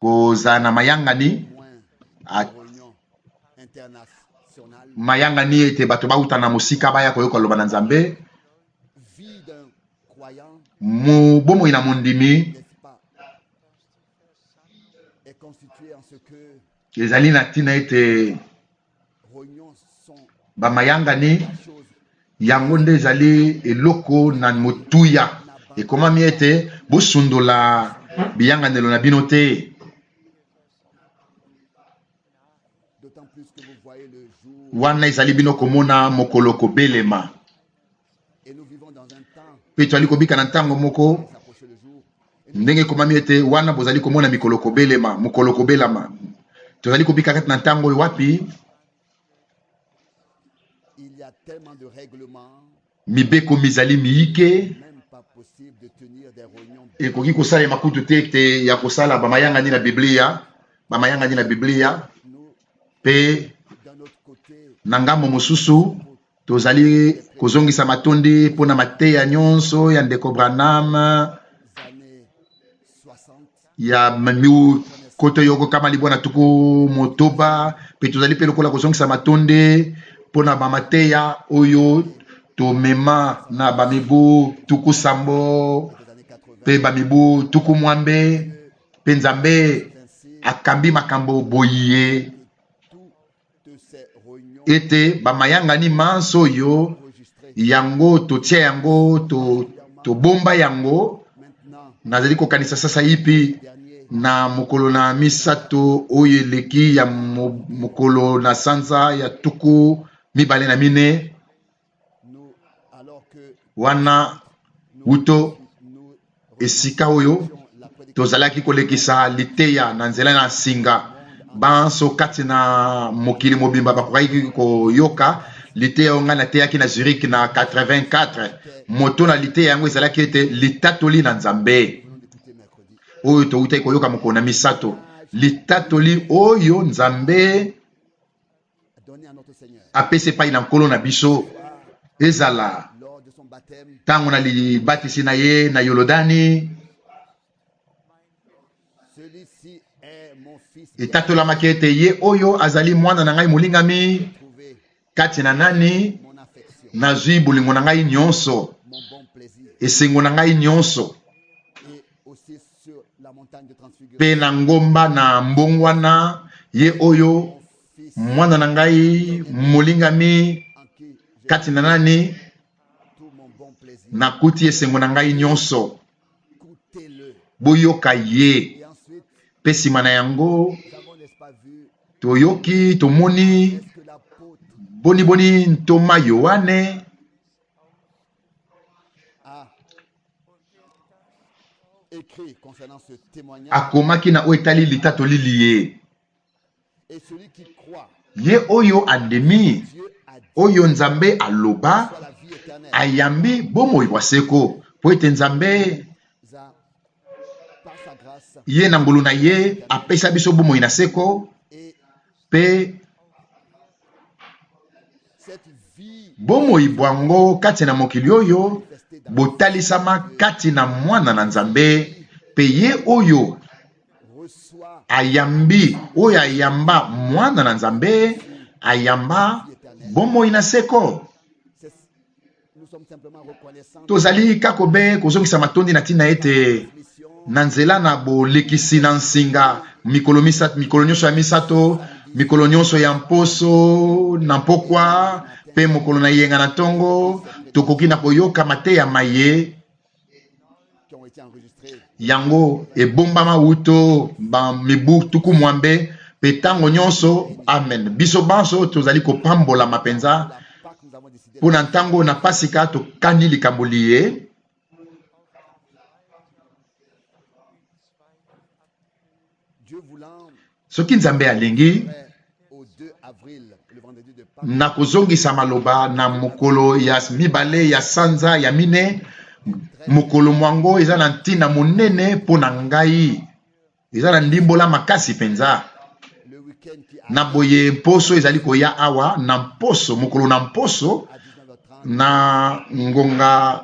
kozana mayangani mayangani ete bato bauta na mosika baya koyoka loba na Nzambe bomoi na mondimi ezali na ntina ete bamayangani yango nde ezali eloko na motuya ekomami ete bosundola biyanganelo na bino te. Wana ezali bino komona mokolo kobelema pe toali kobika na ntango moko ndenge ekomami ete wana bozali komona mikolo kobelema mokolo kobelama tozali kobika kati na ntango wapi mibeko mizali miyike ekoki kosalema kutu te ete ya kosala bamayangani na Biblia pe na ngambo mosusu tozali kozongisa matondi mpona mateya nyonso ya ndeko Branham ya koto yoko kama libona tuku motoba pe tozali pe lokola kozongisa matondi mpona bamateya oyo tomema na bamibu tuku sambo pe bamibu tuku mwambe pe Nzambe akambi makambo boye ete bamayangani manso oyo yango totia yango tobomba yango nazali kokanisa sasa ipi na mokolo na misato oyo eleki ya mokolo na sanza ya tuku mibale na mine wana uto esika oyo tozalaki kolekisa liteya na nzela na singa banso kati na mokili mobimba bakokaki koyoka liteya oyo ngai nateyaki na Zurich na 84 moto na liteya yango ezalaki ete litatoli na Nzambe oyo toutaki koyoka mokolo na misato litatoli oyo Nzambe apesi epai na nkolo na biso ezala ntango na libatisi na ye na Yolodani etatolamaki ete ye oyo azali mwana na ngai molingami kati na nani nazwi bolingo na ngai nyonso esengo na ngai nyonso pe na ngomba na mbongwana ye oyo mwana na ngai molingami kati na nani nakuti esengo na ngai nyonso boyoka ye pe nsima na yango toyoki tomoni boni ntoma Yohane akomaki na oyo etali litatoli liye ye oyo andemi oyo Nzambe aloba ayambi bomoi bwa seko po ete Nzambe ye na ngolu na ye apesa biso bomoi na seko pe bomoi bwango kati na mokili oyo botalisama kati na mwana na Nzambe pe ye oyo ayambi oyo ayamba mwana na Nzambe ayamba bomoi na seko. Tozali kakobe kozongisa matondi na tina ete na nzela na bolekisi na nsinga mikolo nyonso ya misato mikolo nyonso ya mposo na mpokwa pe mokolo na yenga na ntongo tokoki na koyoka mateya maye yango ebombama uto mibu tuku mwambe pe tango nyonso amen biso banso tozali kopambola mapenza pona ntango na pasika tokani likambo liye soki Nzambe alingi na kozongisa maloba na mokolo ya mibale ya sanza ya mine mokolo mwango eza na ntina monene pona ngai eza na ndimbola makasi penza na boye mposo ezali koya awa na mposo mokolo na mposo na ngonga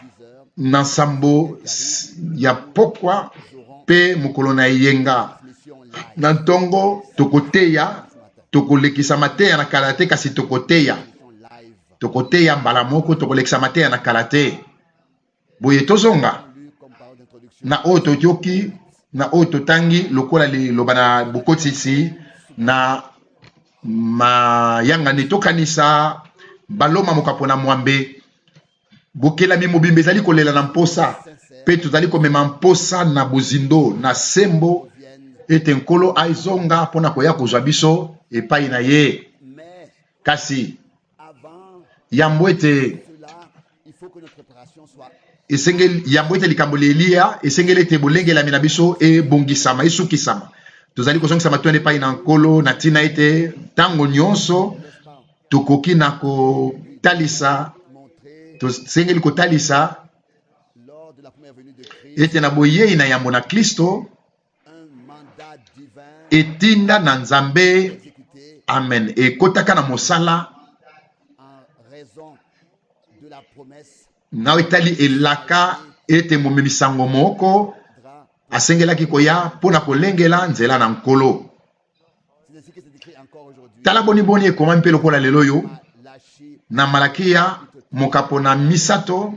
na sambo ya pokwa pe mokolo na yenga Nantongo tokoteya tokolekisa mateya na kalate kasi tokoteya mbala moko tokolekisa mateya na kalate boye tozonga na oto toki na oto tangi lokola liloba na bukotisi na mayanga netokanisa baloma mokapona mwambe bokelami mobimbe ezali kolela na mposa pe tozali komema mposa na bozindo na sembo ete nkolo aizonga mpona koya kozwa biso epai na ye kasi yambo ete yambo ete likambo Eliya esengeli ete bolengelami na biso ebongisama esukisama tozali kozongisama tone epai na nkolo na ntina ete ntango nyonso tokoki na kotalisa tosengeli kotalisa ete na boyei na yambo na Kristo etinda na Nzambe amen ekotaka na mosala na etali elaka ete momemisango moko asengelaki koya mpona kolengela nzela na nkolo tala boni ekomami mpe lokola lelo oyo na Malakia mokapona misato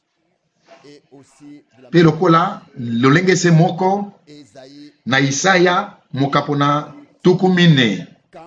pe lokola lolengese moko na Isaya mokapona tukumine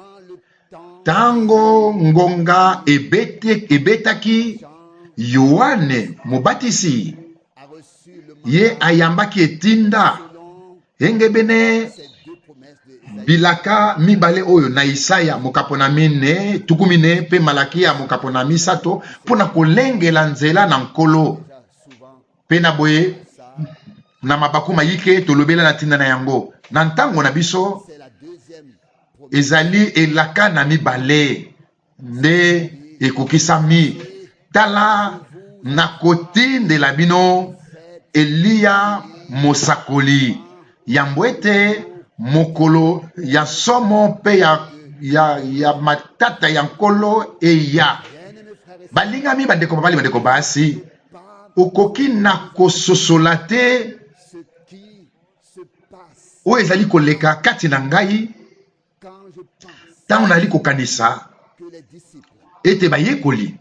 tango ngonga ebetaki Yohane Mobatisi ye ayambaki etinda engebene bilaka mibale oyo na Isaya mokapona mine tukumine pe Malakia mokapona misato pona kolengela nzela na nkolo pe na boye na mabakuma yike tolobela na tinda na yango na ntango na biso ezali elaka na mibale nde ekokisami tala na kotindela bino Eliya mosakoli yambo ete mokolo ya somo pe ya matata ya nkolo eya balingami bandeko babali bandeko basi okoki na kososola te oyo ezali koleka kati na ngai ntango nali kokanisa ete bayekoli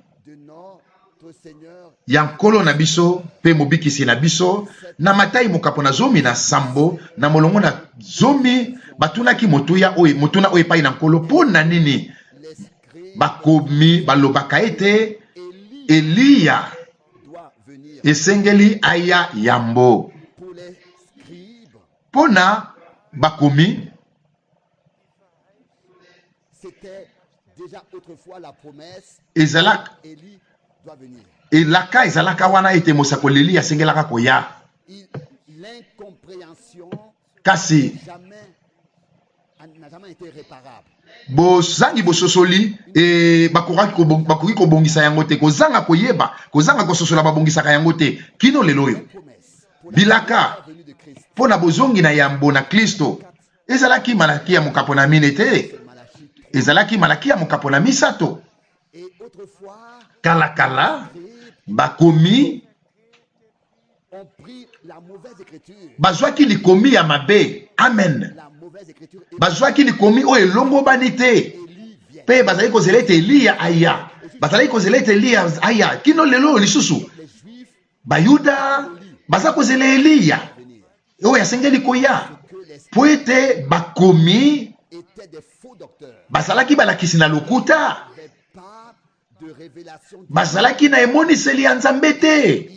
ya nkolo na biso pe mobikisi na biso na Matayi mokapona 17 na molongo na 10 batunaki motuna oyo epai na nkolo mpona nini bakomi balobaka ete Eliya esengeli aya yambo mpona bakomi elaka ezalaka wana ete mosakoli Eliya asengelaka koya kasi bozangi bososoli bakoki kobongisa yango te kozanga koyeba kozanga kososola babongisaka yango te kino lelo oyo bilaka mpona bozongi na yambo na Kristo ezalaki Malakia mokapona mine te ezalaki Malakia mokapona misato kala bakomi bazwaki likomi ya mabe amen bazwaki likomi oyo elongo bani te pe bazali kozela ete Eliya aya bazali kozela ete Eliya aya kino lelo lisusu bayuda baza kozela Eliya oyo asengeli koya po ete bakomi bazalaki balakisi na lokuta bazalaki na emoniseli ya Nzambe te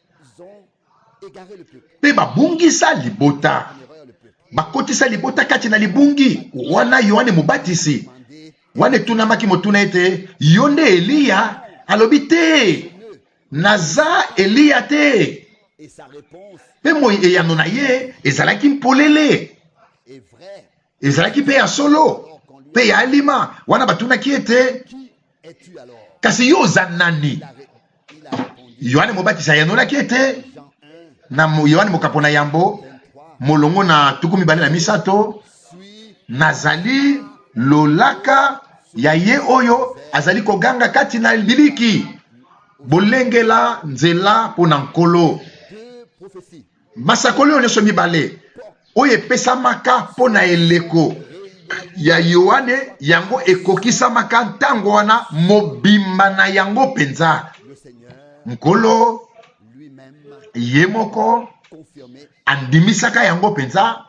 pe babungisa libota bakotisa libota kati na libungi wana Yohane Mobatisi wana etunamaki motuna ete yo nde Eliya alobi te naza Eliya te pe mo eyano na ye ezalaki mpolele ezalaki pe ya solo pe ya alima wana batunaki ete kasi yo oza nani Yohane Mobatisi ayanolaki ete na Yohane mokapona yambo molongo na 27 nazali lolaka ya ye oyo azali koganga kati na biliki bolengela nzela mpona nkolo masakoli oyo nyonso mibale oye pesamaka pona eleko ya Yohane yango ekokisamaka ntango wana mobimba na yango penza nkolo ye moko andimisaka yango penza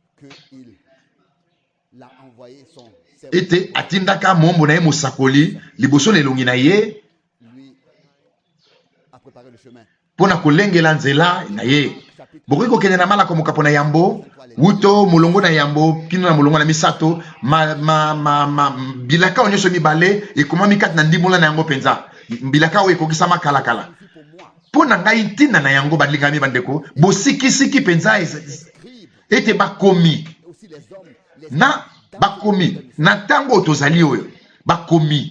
ete atindaka mombo na ye mosakoli liboso na elongi na ye pona kolengela nzela na ye. Bokoki kokende na malako mokapo na yambo wuto molongo na yambo kino na molongo na misato bilaka onyoso mibale ekomami kati na ndimbola na yango penza bilaka oyo ekokisama kala pona ngai ntina na yango balingami bandeko bosikisiki penza ete bakomi na ntango tozali oyo bakomi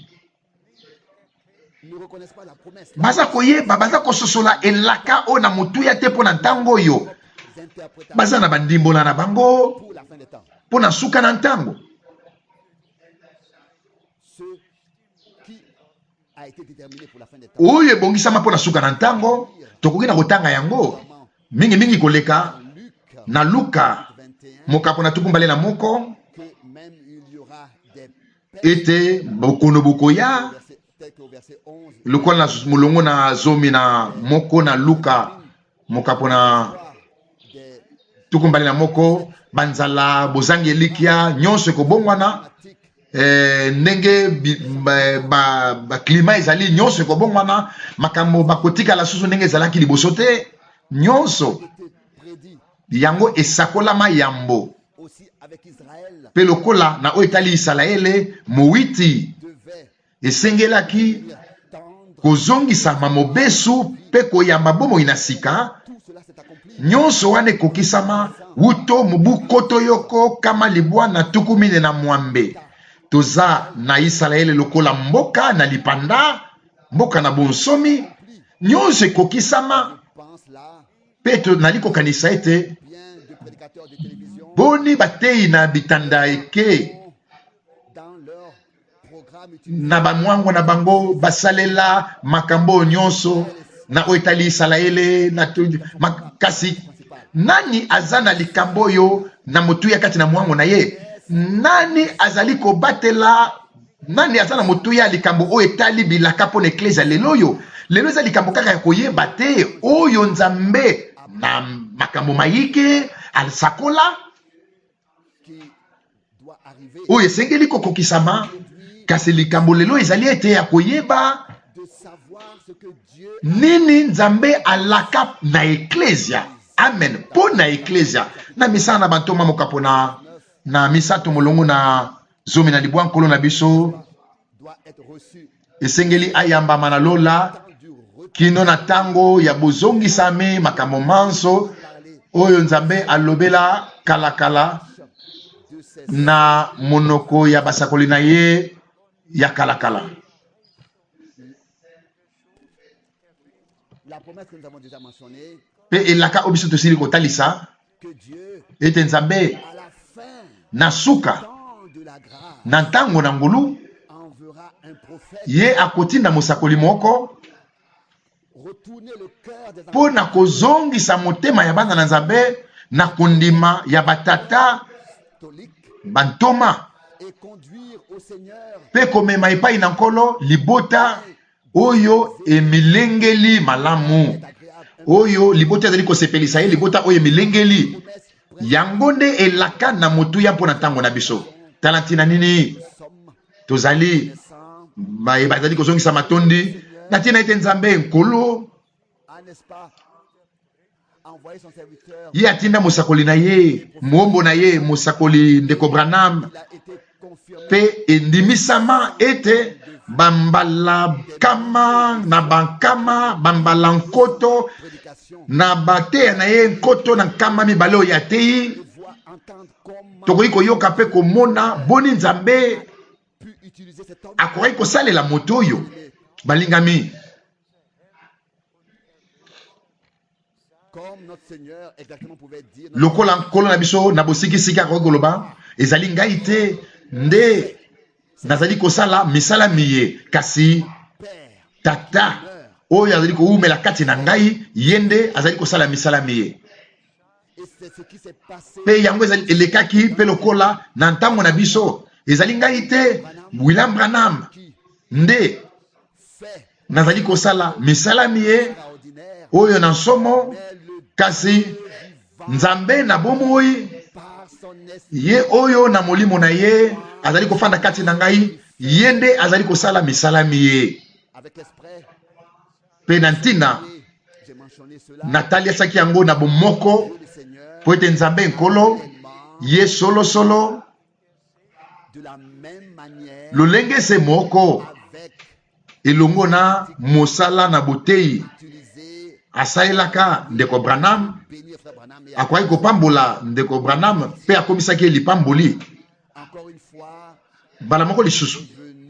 baza koyeba baza kososola elaka oyo na motuya te mpo na ntango oyo baza na bandimbola na bango mpo na suka na ntango oyo ebongisama mpo na suka na ntango. Tokoki na kotanga yango mingi koleka na Luka mokapo na tukumbale na moko ete bokono bokoya lokola na molongo na zomi na moko na Luka mokapo na tukumbale na moko banzala bozangi elikia nyonso ekobongwana ndenge klima ezali nyonso ekobongwana makambo bakotikala susu ndenge ezalaki liboso te nyonso yango esakolama yambo pe lokola na oyo etali Isalaele mowiti esengelaki kozongisama mobesu pe koyamba bomoi na sika nyonso wana ekokisama wuto mobu koto yoko kama libwa na tuku mine na mwambe. Toza na Isalaele lokola mboka na lipanda mboka na bonsomi nyonso ekokisama pe nali kokanisa ete boni batei na bitanda eke na bamwango na bango basalela makambo nyonso na oyo etali Isalaele kasi nani aza na likambo oyo na motuya kati na mwango na ye? Nani azali kobatela nani aza na motuya likambo oyo etali bilaka mpo na eklezia lelo oyo? Lelo eza likambo kaka ya koyeba te oyo Nzambe na makambo mayike alisakola oyo esengeli kokokisama. Kasi likambo lelo ezali ete ya koyeba nini Nzambe alaka na eklezia. Amen. Po na eklezia na misana na bantoma mokapo na misato molongo na zomi na libwa nkolo na biso esengeli ayamba na lola kino na tango ya bozongisame makambo manso oyo Nzambe alobela kalakala na monoko ya basakoli na ye ya kalakala. Pe elaka obiso tosili kotalisa ete Nzambe na suka na ntango na ngulu ye akotinda mosakoli moko po na kozongisa motema ya bana na Nzambe na kondima ya batata bantoma pe komema epai na nkolo libota oyo emilengeli malamu oyo libota ezali kosepelisa ye libota oyo emilengeli yango nde elaka na motuya mpo na ntango na biso. Tala ntina nini tozali bazali kozongisa matondi na ntina ete Nzambe nkolo ye atinda mosakoli na ye mombo na ye mosakoli ndeko Branham pe endimisama ete bambala kama na bankama bambala nkoto na bateya na ye nkoto na nkama mibale oyo atei tokoki koyoka pe komona boni Nzambe akoki kosalela moto oyo balingami lokola nkolo na biso na bosikisiki akoki koloba ezali ngai te nde nazali kosala misala miye kasi tata oyo azali koumela kati na ngai ye nde azali kosala misala miye pe yango elekaki pe lokola na ntango na biso ezali ngai te William Branham nde nazali kosala misalami ye oyo na nsomo kasi Nzambe na bomoi ye oyo na molimo na ye azali kofanda kati na ngai ye nde azali kosala misalami ye pe na ntina Nathalie asaki yango na bomoko po ete Nzambe nkolo ye solo solo lolenge se moko elongo na mosala na botei asalelaka ndeko Branham akwai kopambola ndeko Branham pe akomisaki ye lipamboli bala moko lisusu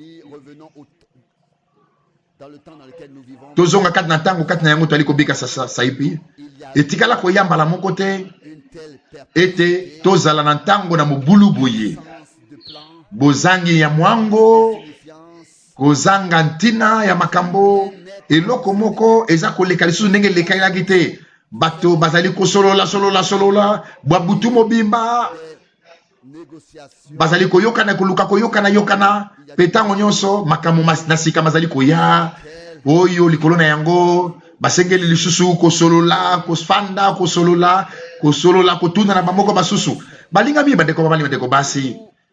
tozonga kati na ntango kati na yango toali kobika saipi etikala koyambala moko te ete tozala na ntango na mobulu boye bozangi ya mwango kozanga ntina ya makambo eloko moko eza koleka lisusu ndenge elekalaki te bato bazali solola babutu mobimba bazali koyokana koluka yokana pe ntango nyonso makambo na sika bazali koya oyo likolo na yango basengeli lisusu kosolola kofanda kosolola kotuna na bamoko basusu balingami bandeko basi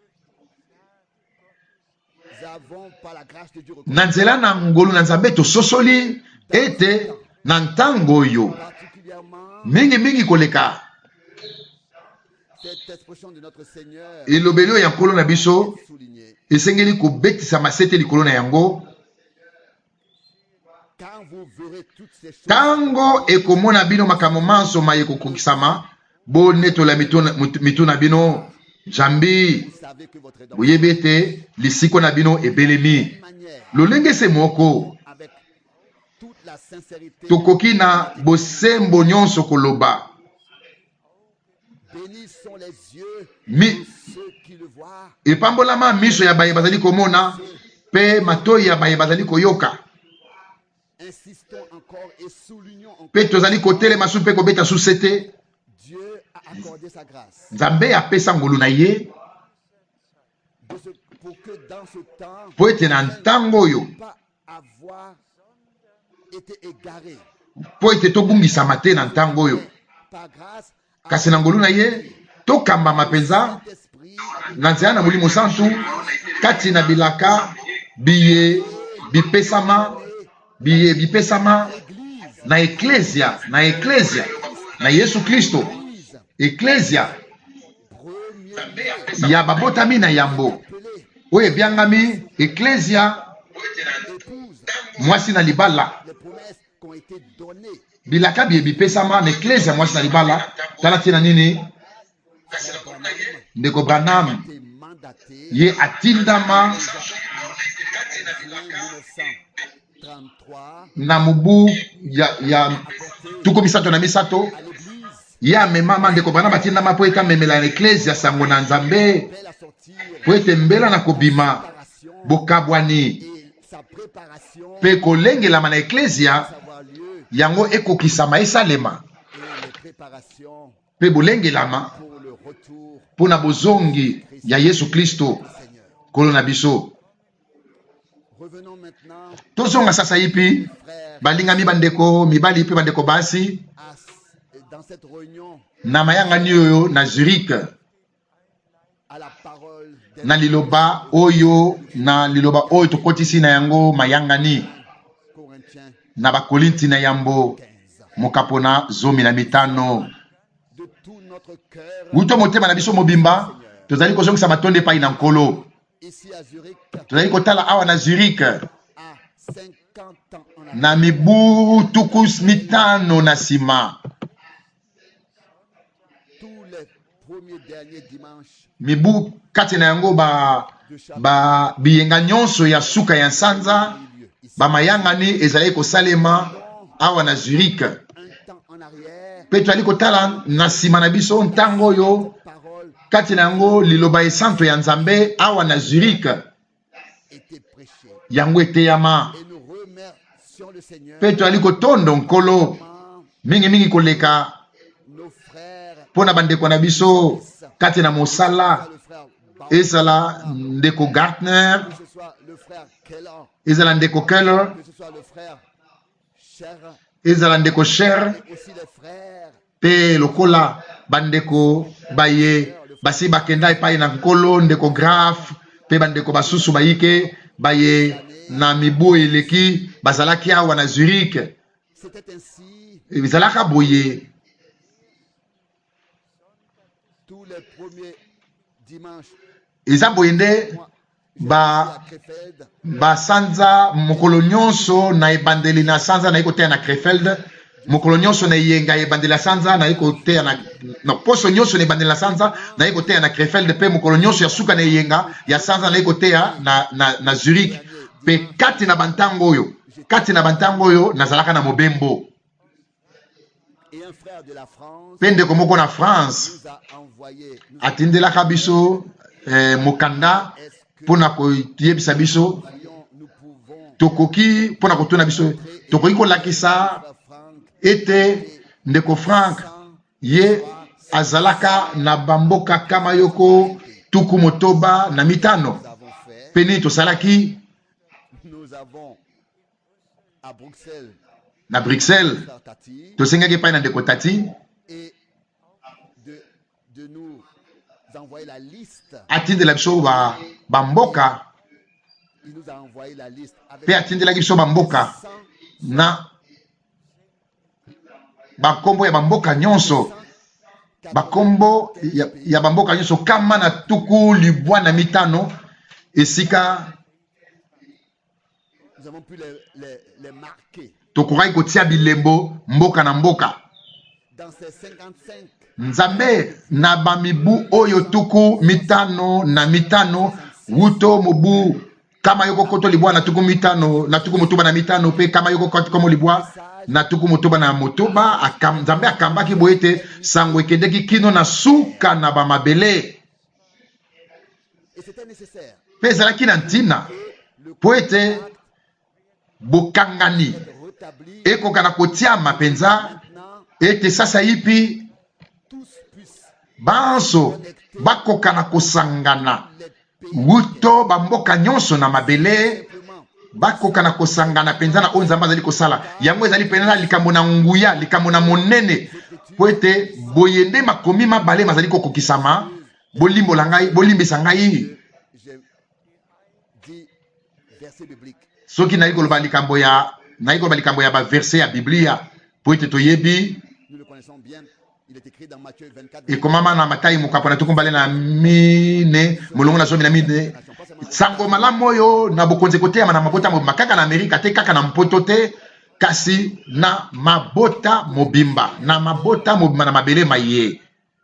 na nzela na ngolu na Nzambe tososoli ete na ntango oyo mingi koleka elobeli oyo ya nkolo na biso esengeli kobetisa masete likolo na yango tango ekomona bino makambo manso maye kokokisama bonetola mitu na bino jambi boyebi ete lisiko na bino ebelemi lolenge se moko tokoki na bosembo nyonso koloba epambolama miso ya baye bazali komona pe matoi ya baye bazali koyoka pe tozali kotelema su pe kobeta susete Nzambe apesa ngolu na ye po ete na ntango oyo po ete tobungisama te na ntango oyo kasi na ngolu na ye tokambama mpenza na nzela na Molimo Santu kati na bilaka biye bipesama na eklesia na Yesu Kristo eklesia ya babotami na yambo oyo ebyangami eklesia mwasi na libala bilaka biye bipesama na eklesia mwasi na libala tala tina nini ndeko Branham ye atindama na mubu ya tuko misato na misato ye amemama ndeko Branham atindama po ete amemela na eklesia sango na Nzambe po ete mbela na kobima bokabwani pe kolengelama na eklesia yango ekokisama esalema pe bolengelama mpona bozongi ya Yesu Kristo kolo na biso. Tozonga sasa ipi balingami bandeko mibali pe bandeko basi na mayangani oyo na Zurich na liloba oyo tokotisi na yango mayangani na bakolinti na yambo mokapona 15 uto motema na biso mobimba tozali kozongisa matonde epai na nkolo tozali kotala awa na Zurich na mibu tukus mitano na sima mibu kati na yango biyenga nyonso ya suka ya sanza bamayangani ezali kosalema awa na Zurich pe tozali kotala na sima na biso ntango oyo kati na yango liloba esanto ya Nzambe awa na Zurich yango eteyama pe tozali kotondo nkolo mingi koleka pona bandeko na biso kati na mosala ezala ndeko Gartner, ezala ndeko Keller, ezala ndeko Cher, pe lokola bandeko baye basi bakenda epai na nkolo ndeko Graf, pe bandeko basusu bayike baye na mibu eleki bazalaki awa na Zurich. Bizalaka boye eza boye nde basanza mokolo nyonso na ebandeli na sanza na ikoteya na Krefeld, mokolo nyonso na yenga ebandeli na sanza na ikoteya na poso nyonso na ebandeli na sanza na ikoteya na Krefeld, pe mokolo nyonso ya suka na yenga ya sanza na ikoteya na Zurich. Pe kati na bantango oyo nazalaka na mobembo. Pe ndeko moko na France atindelaka biso mokanda pona koyebisa biso tokoki pona kotuna biso tokoki kolakisa ete ndeko Frank ye azalaka na bamboka kama yoko tuku motoba na mitano. Peni tosalaki na Bruxelles, tosengaki epai na ndeko Tati atindela biso bamboka, pe atindelaki biso bamboka na bakombo ya bamboka nyonso, bakombo ya bamboka nyonso kama na tuku libwa na mitano esika tokokai kotia bilembo mboka na mboka. Nzambe na bamibu oyo tuku mitano na mitano wuto mobu kama yoko koto libwa na tuku mitano na tuku motoba na mitano, pe kama yoko koto komo libwa na tuku motoba na motoba. Nzambe akambaki boete sango ekendeki kino na suka na bamabele, pe ezalaki na ntina po ete bokangani ekokana kotiama penza ete sasa yipi banso bakokana kosangana wuto bamboka nyonso na mabele bakokana kosangana penza na oyo Nzambe azali kosala. Yango ezali penza likambo na nguya, likambo na monene po ete boyende makomi mabale mazali kokokisama. Bolimbola ngai, bolimbisa ngai soki nayi koloba likambo ya ba verset ya Biblia po ete toyebi ekomama na Matayi mokapo na tukumbale na mine molongo na zomi na mine. Sango malamu oyo na bokonzi koteyama na mabota mobimba kaka na Amerika te, kaka na mpoto te, kasi na mabota mobimba, na mabota mobimba na mabele maye.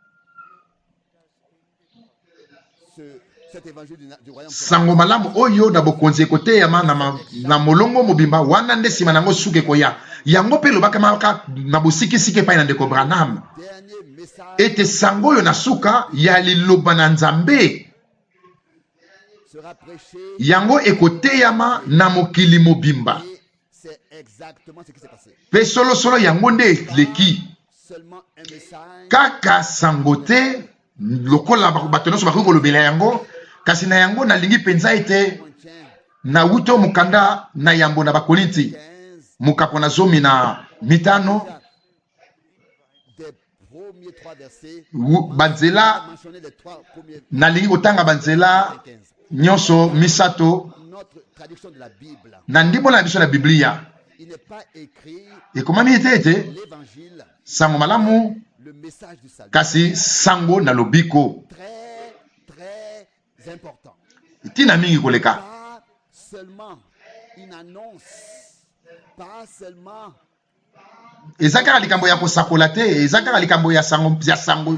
Sango malamu oyo na bokonzi koteyama na molongo mobimba wana nde sima nango suke koya. Yango pe lobaka maka na bosikisiki epai na ndeko Branham ete sango oyo na suka ya liloba na Nzambe yango ekoteyama na mokili mobimba. Pe solo yango nde leki kaka sango te lokola bato nyonso bakoki kolobela yango, kasi na yango nalingi penza ete na wuto mukanda na yambo na Bakorinti mukapo na zomi na mitano banzela nalingi kotanga banzela nyonso misato na ndimbo na biso na Biblia. Ekomami ete sango malamu kasi sango na lobiko tina mingi koleka. Ezakara likambo ya kosakola te, ezakara likambo ya sango.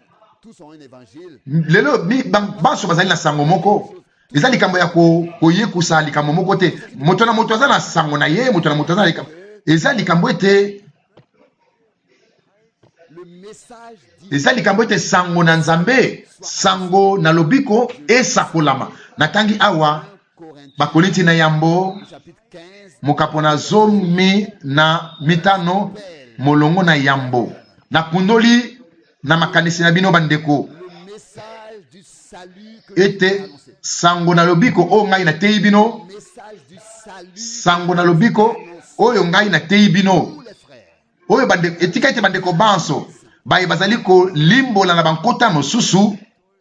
Lelo banso bazali na sango moko. Eza likambo ya koyekusa likambo moko te. Moto na moto aza na sango na ye, moto na moto aza na likambo. Eza likambo ete sango na Nzambe, sango na lobiko esakolama. Natangi awa Bakorinti na yambo mokapo na zomi na mitano molongo na yambo. Na kundoli na makanisi na bino bandeko ete sango na lobiko o ngai na tei bino sango na lobiko oyo ngai na tei bino oyo bandeko etika ete bandeko banso baye bazali ko limbola na bankota mosusu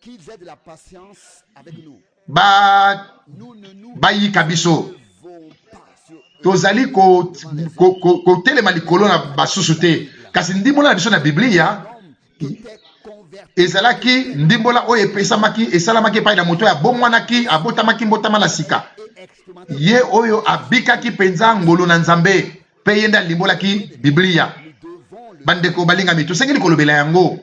bayika biso tozali kotelema likolo na basusu te kasi ndimbola na biso na Biblia ezalaki ndimbola oyo epesamaki esalamaki epai na moto ya bomwanaki abotamaki mbotama na sika ye oyo abikaki penza ngolo na Nzambe pe yenda limbolaki Biblia bandeko balingami tosengeli kolobela yango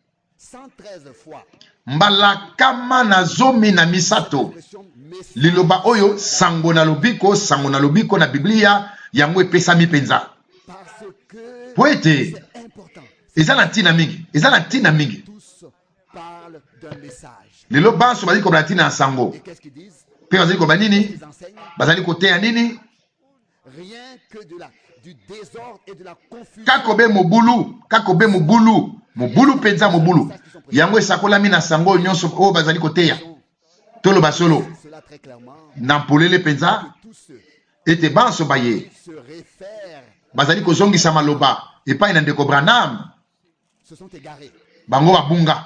mbala kama na zomi na misato liloba oyo sango na lobiko na Biblia yango epesami penza po ete eza na ntina mingi lelo banso bazali kobala ntina ya sango pe bazali koloba nini bazali koteya nini kakobe mobulu penza mobulu yango esakolami na sango nyonso oyo bazali koteya toloba solo na mpolele penza ete banso baye bazali kozongisa maloba epai na ndeko Branham bango babunga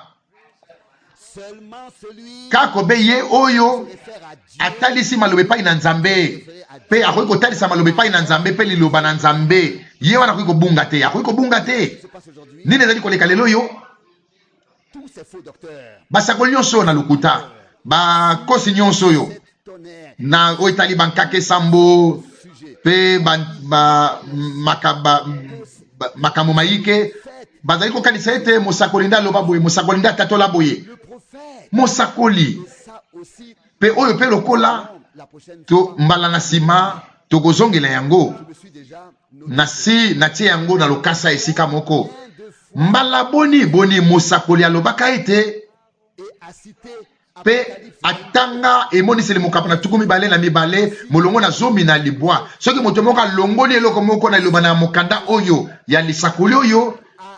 kakobe ye oyo atalisi maloba epai na Nzambe pe akoki kotalisa maloba epai na Nzambe pe liloba na Nzambe ye wana akoki kobunga te nini ezali koleka lelo yo basakoli nyonso oyo na lokuta bakosi nyonso oyo na oyo etali bankake sambo pe makambo mayike bazali kokanisa ete mosakoli nde aloba boye mosakoli nde atatola boye mosakoli pe oyo pe lokola to mbala na nsima tokozongela yango natie yango na lokasa esika moko mbala boni mosakoli alobaka ete pe atanga emoniseli mokapo na tuku mibale na mibale molongo na zomi na libwa soki moto moko alongoli eloko moko na liloba na mokanda oyo ya lisakoli oyo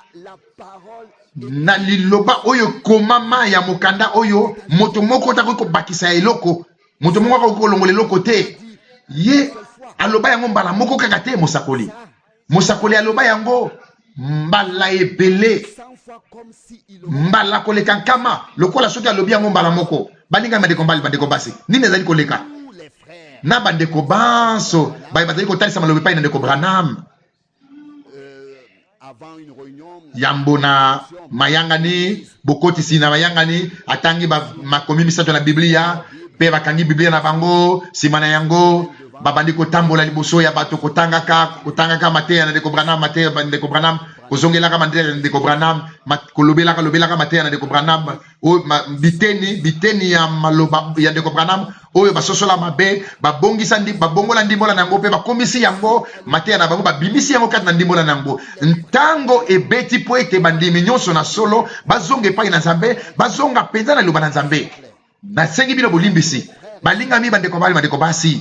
na liloba oyo komama ya mokanda oyo moto moko takoki kobakisa eloko moto moko akoki kolongola eloko te ye aloba yango mbala moko kaka te mosakoli aloba yango mbala ebele mbala koleka nkama lokola soki alobi yango mbala moko baninga bandeko basi nini ezali koleka na bandeko banso bazali kotalisa maloba epai na ndeko Branham yambo na mayangani bokotisi na mayangani atangi makomi misato na Biblia pe bakangi Biblia na bango sima na yango babandi kotambola liboso ya bato kotangaka mateya na ndeko Branham mateya ndeko Branham kozongelaka mateya na ndeko Branham kolobelaka mateya na ndeko Branham biteni ya maloba ya ndeko Branham oyo basosola mabe babongola ndimbola na yango pe bakomisi yango mateya na bango babimisi yango kati na ndimbola na yango ntango ebeti po ete bandimi nyonso na solo bazonga epai na Nzambe bazonga penza na liloba na Nzambe nasengi bino bolimbisi balingami bandeko basi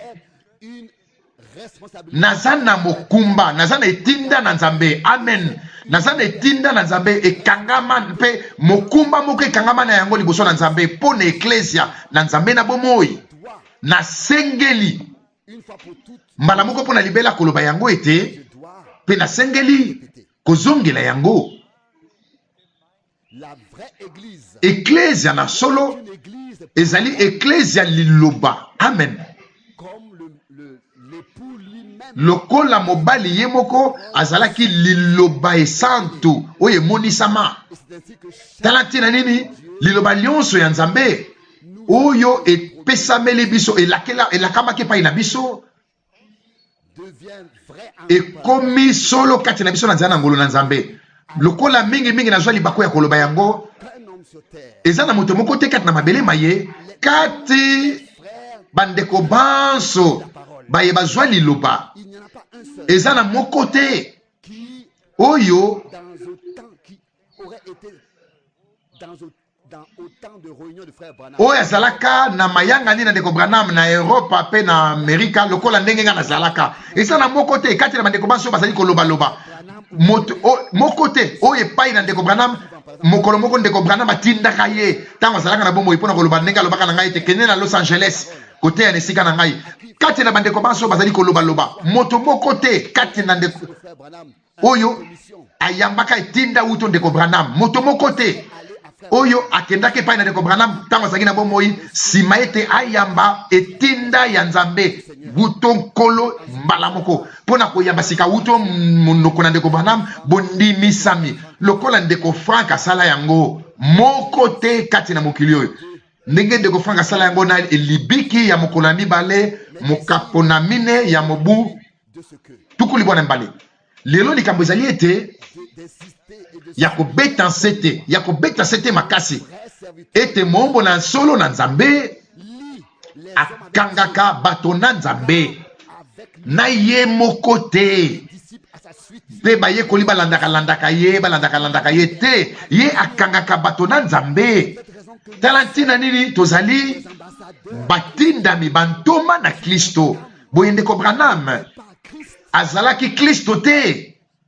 naza na mokumba naza na etinda na Nzambe amen naza na etinda na Nzambe ekangama mpe mokumba moko ekangama na yango liboso na Nzambe mpo na eklesia na Nzambe na bomoi nasengeli mbala moko mpo na libela koloba yango ete mpe nasengeli kozongela yango eklesia na solo ezali eklesia liloba amen lokola mobali ye moko azalaki liloba esantu oyo emonisama tala ntina nini liloba nyonso ya Nzambe oyo epesameli biso elakamaki epai na biso ekomi solo kati na biso na nzela na ngolo na Nzambe lokola mingi nazwa libako ya koloba yango eza na moto moko te kati na mabele maye kati bandeko banso baye bazwa liloba eza na moko te oyo oyo azalaka na mayangani na ndeko Branham na Europe pe na Amerika lokola ndenge nga nazalaka eza na moko te kati na bandeko baso bazali kolobaloba moko te oyo epai na ndeko Branham mokolo moko ndeko Branham atindaka ye ntango azalaka na bomoi mpona koloba ndenge alobaka na ngai te kende na Los Angeles kote ya esika na ngai kati na bandeko baso bazali kolobaloba moto moko te kati na ndeko oyo ayambaka etinda uto ndeko Branham moto moko te oyo akendaki epai na ndeko Branham ntango azalaki na bomoi nsima ete ayamba etinda ya Nzambe wuto nkolo mbala moko mpona koyamba sika wuto monoko na ndeko Branham bondimisami lokola ndeko Frank asala yango moko te kati na mokili oyo ndenge ndeko Frank asala yango na elibiki ya mokolo ya mibale mokapo na mine ya mobu tuku libwana mbale lelo likambo ezali ete ya kobeta nsete makasi ete mombo na solo na Nzambe akangaka bato na Nzambe na ye moko te pe bayekoli balandaka ye te ye akangaka bato na Nzambe tala ntina nini tozali batindami bantoma na Kristo boye ndeko Branham azalaki Kristo te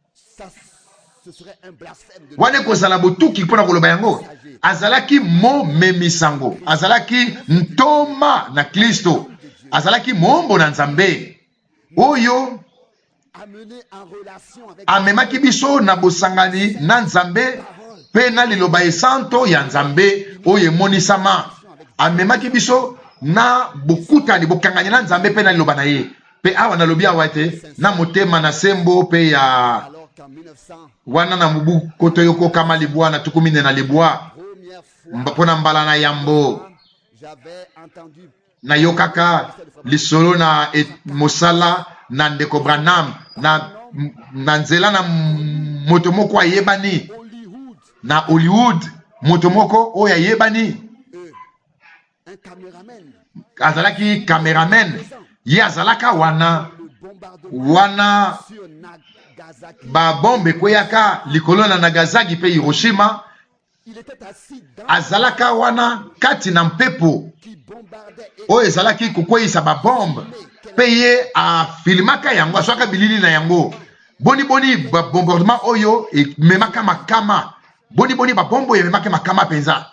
wane kozala botuki mpona koloba yango azalaki momemisango azalaki ntoma na Kristo azalaki mombo na Nzambe oyo amemaki biso na bosangani na Nzambe pe na liloba esanto ya Nzambe oyo emonisama amemaki biso na bokutani bokangani na Nzambe pe na liloba na ye pe awa nalobi awa ete na motema na sembo pe ya wana na mubu koto yoko kama libwa na tukumine na libwa mpona mbala na yambo na yokaka lisolo na mosala na ndeko Branham na nzela na moto moko ayebani na Hollywood moto moko oyo ayebani azalaki cameraman ye azalaka wana ba bombe kweyaka likolo na Nagasaki pe Hiroshima azalaka wana kati na mpepo oyo ezalaki kokweyisa ba bombe pe ye afilmaka yango aswaka bilili na yango boni ba bombardement oyo ememaka makama boni ba bombe ememaka makama penza.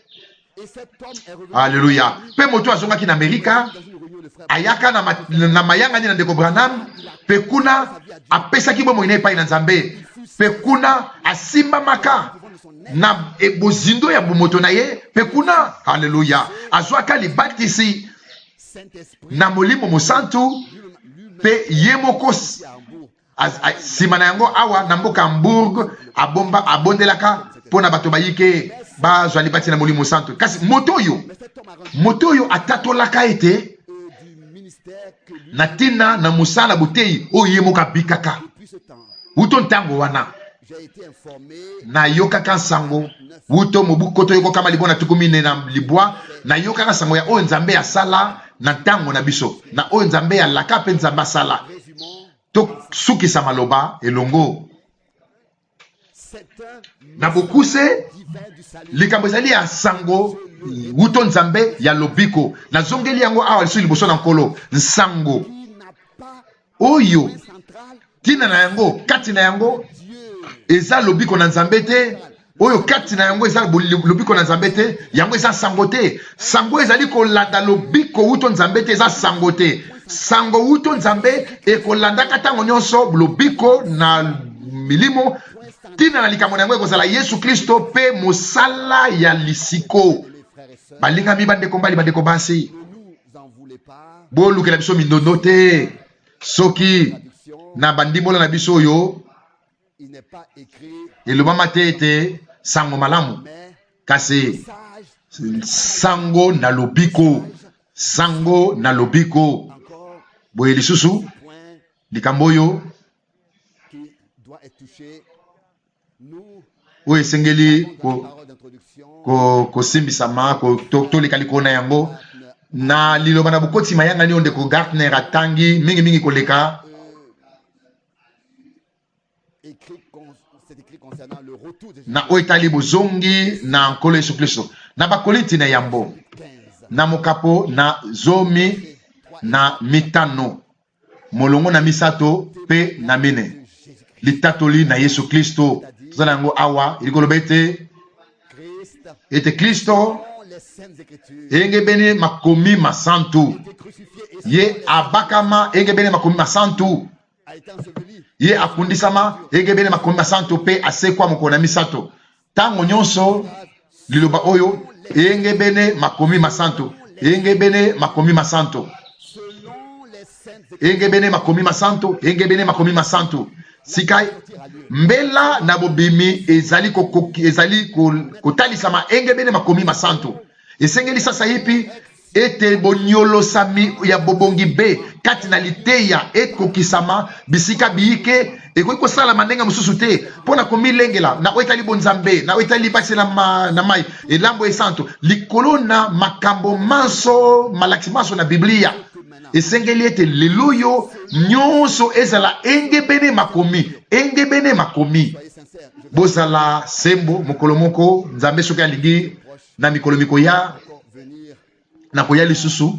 Alléluia. Pe moto azongaki na Amerika ayaka na mayangani na ndeko Branham pe kuna apesaki bomo ina epai na Nzambe pe kuna asimbamaka na ebozindo ya bomoto na ye pe kuna haleluya azwaka libatisi na molimo mosantu pe ye moko sima na yango awa na mboka Hamburg abondelaka pona bato bayike bazwa libati na molimo mosantu kasi moto oyo atatolaka ete na tina na musala butei oyo ye moko abikaka wuto ntango wana na yokaka sango wuto mobukoto yoko kama libona tukumine na libwa na yokaka sango ya oyo Nzambe asala na ntango na biso na oyo Nzambe ya laka pe Nzambe asala to sukisa maloba elongo na bokuse likambo ezali ya sango wuto Nzambe ya lobiko na zongeli yango awa liso liboso na nkolo nsango oyo tina na yango kati na yango eza lobiko na Nzambe te oyo kati na yango eza lobiko na Nzambe te yango eza sango te sango ezali kolanda lobiko wuto Nzambe te eza sango te sango wuto Nzambe ekolandaka ntango nyonso lobiko na milimo tina na likambo na yango ekozala Yesu Kristo pe mosala ya lisiko balingami bandeko mbali bandeko basi bolukela biso mindondo te soki na bandimbola na biso oyo elobama te ete sango malamu kasi sango na lobiko boye lisusu likambo oyo oyo esengeli kosimbisama toleka likolo na yango na liloba na bokoti mayangani oyo ndeko Gartner atangi mingi koleka na oitali bozongi na nkolo Yesu Kristo na bakolinti na yambo na mokapo na zomi na mitano molongo na misato pe na mine litatoli na Yesu Kristo tozala yango awa ilikoloba ete Kristo engebeni makomi masantu ye abakama engebeni makomi masantu ye akundisama engebeni makomi masantu pe asekwa mokolo na misato tango nyonso liloba oyo engebeni makomi masantu engebeni makomi masantu engebeni makomi masantu engebeni makomi masantu sikai mbela na bobimi ezali kotalisama engebeni makomi masantu esengeli sasa hipi ete bonyolosami ya bobongi be kati na liteya ekokisama bisika biyike ekoki kosalama ndenge mosusu te mpona komilengela na oyo etali bonzambe na oyo etali basi na mai elambo esantu likolo na makambo manso malakisi manso na biblia esengeli ete leloyo nyonso ezala engebene makomi bozala sembo mokolo moko nzambe soki alingi na mikolo mikoya na koya lisusu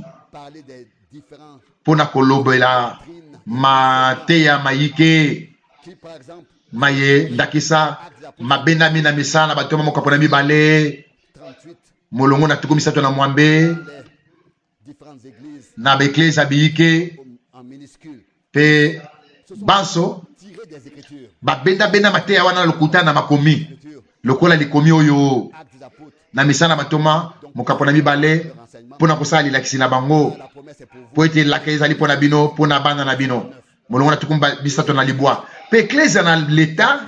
mpona kolobela mateya mayike maye ndakisa mabendami na misala na bato mokapo na mibale molongo na tuku misato na mwambe na baeklise abiyike pe banso babenda mateya wana lokuta na makomi lokola likomi oyo na misala na batoma mokapo na mibale mpona kosala lilakisi na bango po ete elaka ezali mpona bino mpona bana na bino molongo na tuku misato na libwa pe eklise na leta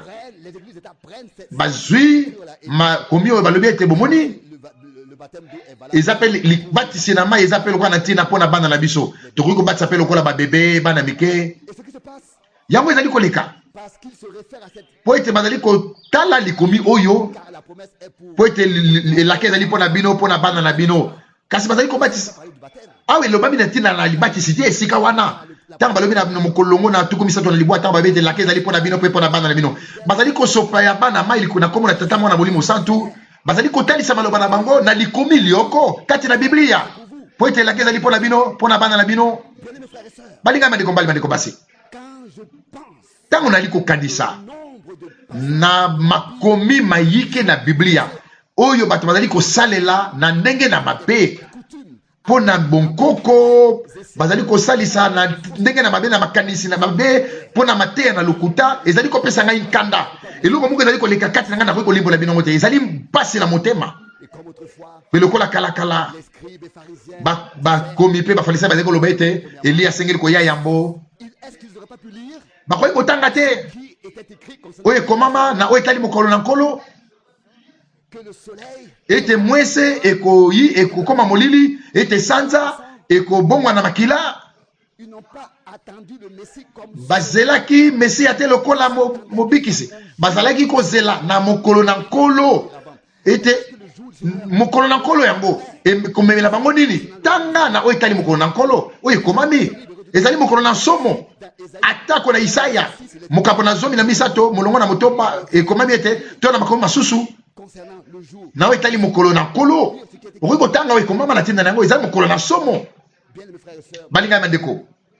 bazwi makomi oyo balobi ete bomoni eza mpe libatisi na mai eza mpe lokola na ntina mpona bana na biso tokoki kobatisa mpe lokola babebe bana mike yango ezali koleka po ete bazali kotala likomi oyo po ete elaka ezali mpona bino mpona bana na bino kasi bazali kobatisa awa elobami na ntina na libatisi te esika wana ntango balobi na mokolongo na tuku misato na libwa ntango babi ete elaka ezali mpona bino mpe mpona bana na bino bazali kosopa ya bana mai na kombo na tata mwana molimo santu bazali kotalisa maloba na bango na likomi lioko kati na biblia po ete elaka ezali mpona bino mpona bana na bino balingai bandeko mbali bandeko basi ntango nali kokanisa na makomi mayike na biblia oyo bato bazali kosalela na ndenge na mabe mpona bonkoko bazali kosalisa na ndenge na mabe na makanisi na mabe mpona mateya na lokuta ezali kopesa ngai nkanda eloko moko ezali koleka kati na ngai nakoki kolimbola bino te ezali mpasi na motema pe lokola kalakala bakomi mpe bafarisai bazali koloba ete Eliya asengeli koya yambo bakoki kotanga te oyo ekomama na oyo etali mokolo na nkolo ete mwese ekoyi ekokoma molili ete sanza ekobongwa na makila bazelaki mesiya te lokola mobikisi bazalaki kozela na mokolo na nkolo ete mokolo na nkolo yango ekomemela bango nini tanga na oyo etali mokolo na nkolo oyo ekomami ezali mokolo na nsomo atako na Isaya mokapo na zomi na misato molongo na motoba ekomami ete to na makomi masusu na oyo etali mokolo na nkolo okoki kotanga oyo ekomama na ntina na yango ezali mokolo na nsomo balingai bandeko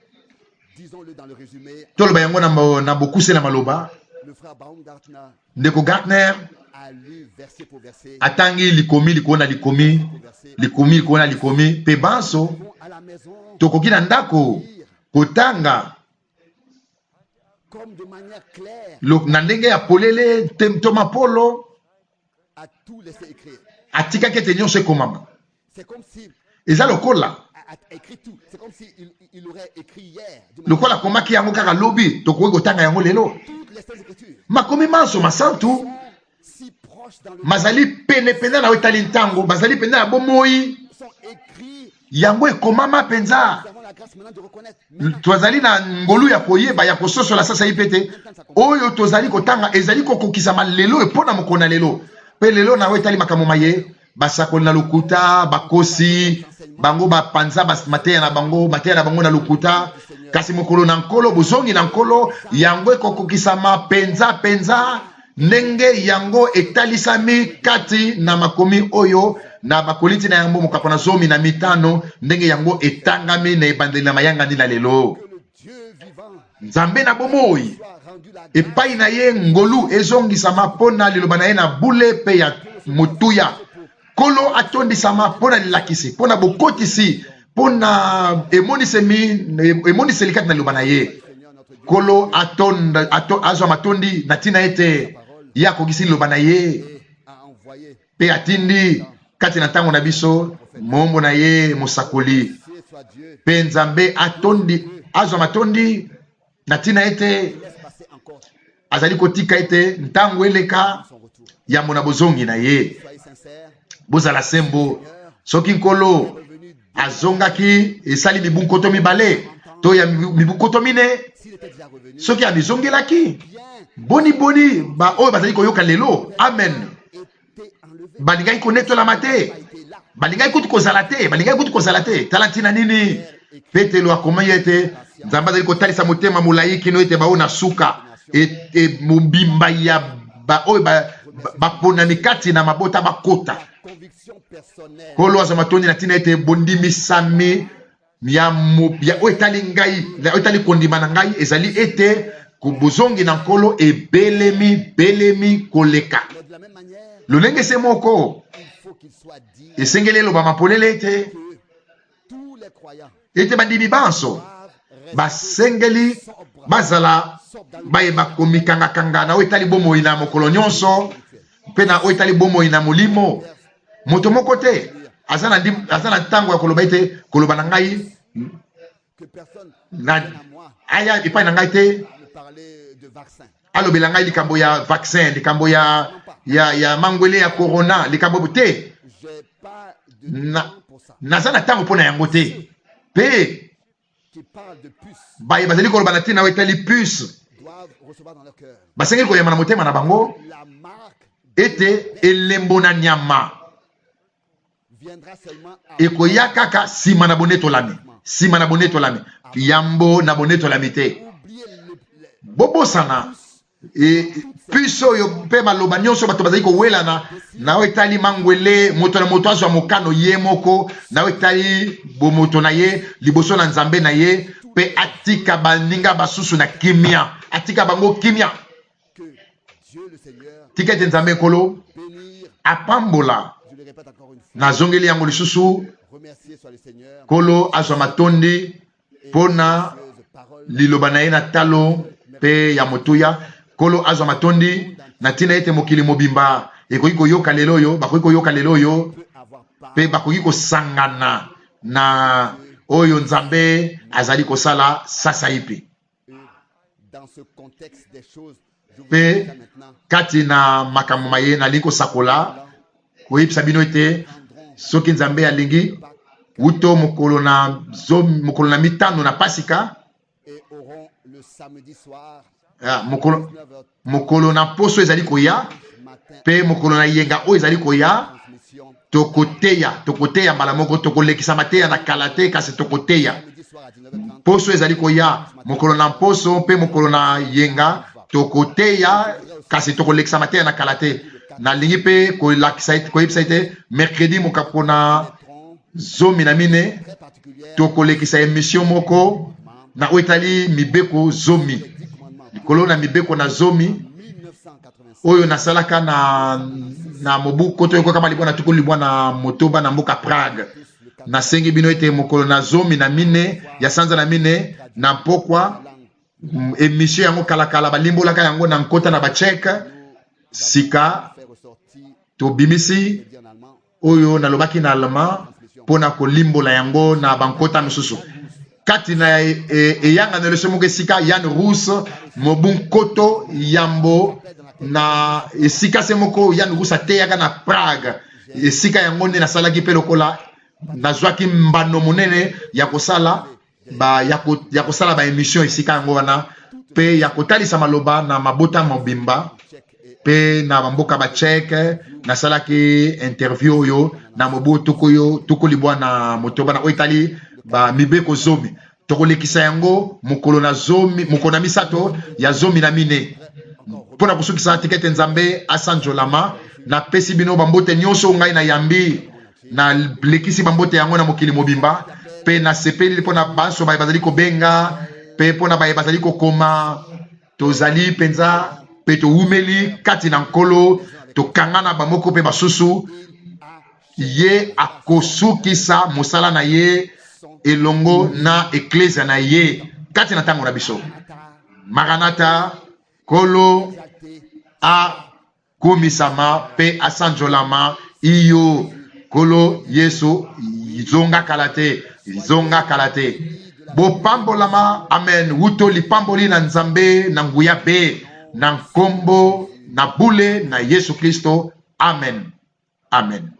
toloba yango na bokuse na maloba ndeko Gartner atangi likomi likolo na likomi likolo na likomi pe banso tokoki na ndako kotanga na ndenge ya polele to mapolo atikaki ete nyonso ekomama eza lokola lokola komaki yango kaka lobi tokoki kotanga yango lelo makomi manso masantu mazali penepene na oyo etali ntango bazali pene na bomoi yango ekomama mpenza tozali na ngolu ya koyeba ya kososola sasa ipete oyo tozali kotanga ezali kokokisama lelo epona mokolo na lelo pe lelo na oyo etali makambo maye basakoli na lokuta bakosi bango bapanza mateya na bango na lokuta kasi mokolo na nkolo bozongi na nkolo yango ekokokisama penza ndenge yango etalisami kati na makomi oyo na bakoliti na yango mokapo na zomi na mitano ndenge yango etangami na ebandeli na mayanga ndi na lelo. Nzambe na bomoi epai na ye ngolu ezongisama pona liloba na ye na bule pe ya mutuya. Kolo atondisama pona lilakisi pona bokotisi pona emoniseli kati na liloba na ye. Kolo azwa matondi na tina ete ya kogisi liloba na ye pe atindi kati na ntango na biso mombo na ye mosakoli pe Nzambe azwa matondi na tina ete azali kotika ete ntango eleka ya mona bozongi na ye. Bozala sembo soki nkolo azongaki esali mibunkoto mibale to ya mibunkoto mine soki amizongelaki boni ba oyo bazali koyoka lelo amen balingai konetolama te balingai kutu kozala te tala ntina nini Petelo akomaki ete Nzambe azali kotalisa motema molai kino ete bao na suka mobimba ya oyo baponami kati na mabota bakota. Kolo azwa matondi na ntina ete bondimisami ya oyo etali ngai oyo etali kondima na ngai ezali ete bozongi na nkolo belemi koleka. Lolenge se moko esengeli eloba mapolele ete bandimi banso basengeli bazala bayeba komikanga na oyo etali bomoi na mokolo nyonso mpe na oyo etali bomoi na molimo. Moto moko te aza na ntango ya koloba ete koloba na ngai aya epai na ngai te alobela ngai likambo ya vaccin, likambo ya mangwele ya corona, likambo te naza na ntango mpo na yango te. Pe bazali koloba na ntina oyo etali puce basengeli koyamba na motema na bango ete elembo na nyama ekoya kaka nsima na bonetolami yambo na bonetolami te. Bobosana puce oyo mpe maloba nyonso bato bazali kowelana na oyo etali mangwele moto na moto azwa mokano ye moko na oyo etali bomoto na ye liboso na Nzambe na ye mpe atika baninga basusu na kimia, atika bango kimia. Tika ete Nzambe nkolo apambola na zongeli yango lisusu kolo azwa matondi pona liloba na ye na talo pe ya motuya. Kolo azwa matondi na tina ete mokili mobimba ekoki koyoka lelo oyo bakoki koyoka lelo oyo pe bakoki kosangana na oyo Nzambe azali kosala sasa ipi. Pe kati na makambo maye nalingi kosakola koyebisa bino ete soki Nzambe alingi wuto mokolo na mitano na Pasika mokolo na poso ezali koya pe mokolo na yenga oyo ezali koya tokoteya mbala moko tokolekisa mateya na kala te kasi tokoteya. Poso ezali koya mokolo na poso pe mokolo na yenga tokoteya kasi tokolekisa mateya na kala te. Nalingi pe koyebisa ete mercredi mokapo na zomi na mine tokolekisa emission moko na oyo etali mibeko zomi likolo na mibeko na zomi oyo nasalaka na mobu koto yoko kama libwana tukuli libwana motoba na mboka Prague. Nasengi bino ete mokolo na zomi na mine ya sanza na mine na pokwa emission yango kalakala balimbolaka yango na nkota na bacheka sika tobimisi oyo nalobaki na allemand pona kolimbola yango na bankota misusu kati na eyanga na leso moko esika Yann Rousse mobu nkoto yambo na esika se moko Yann Rousse ateyaka na Prague esika yango nde nasalaki mpe lokola nazwaki mbano monene ya kosala ba emission esika yango wana pe ya kotalisa maloba na mabota mobimba pe na bamboka bacheke nasalaki interview oyo na mobu tukolibwa na motoba na oyo etali ba mibeko zomi tokolekisa yango mokolo na misato ya zomi na mine pona kusukisa tikete nzambe asanjolama na pesi bino bambote nyonso ngai na yambi na lekisi bambote yango na mokili mobimba pe na sepeli pona banso baye bazali kobenga pe pona baye bazali kokoma tozali penza pe toumeli kati na nkolo tokangana bamoko pe basusu ye akosukisa mosala na ye elongo na eklesia na ye kati na ntango na biso. Maranatha, Kolo akomisama pe asanjolama iyo Kolo Yesu zonga kalate bopambolama amen wuto lipamboli na nzambe na nguya be na nkombo na bule na Yesu Kristo amen.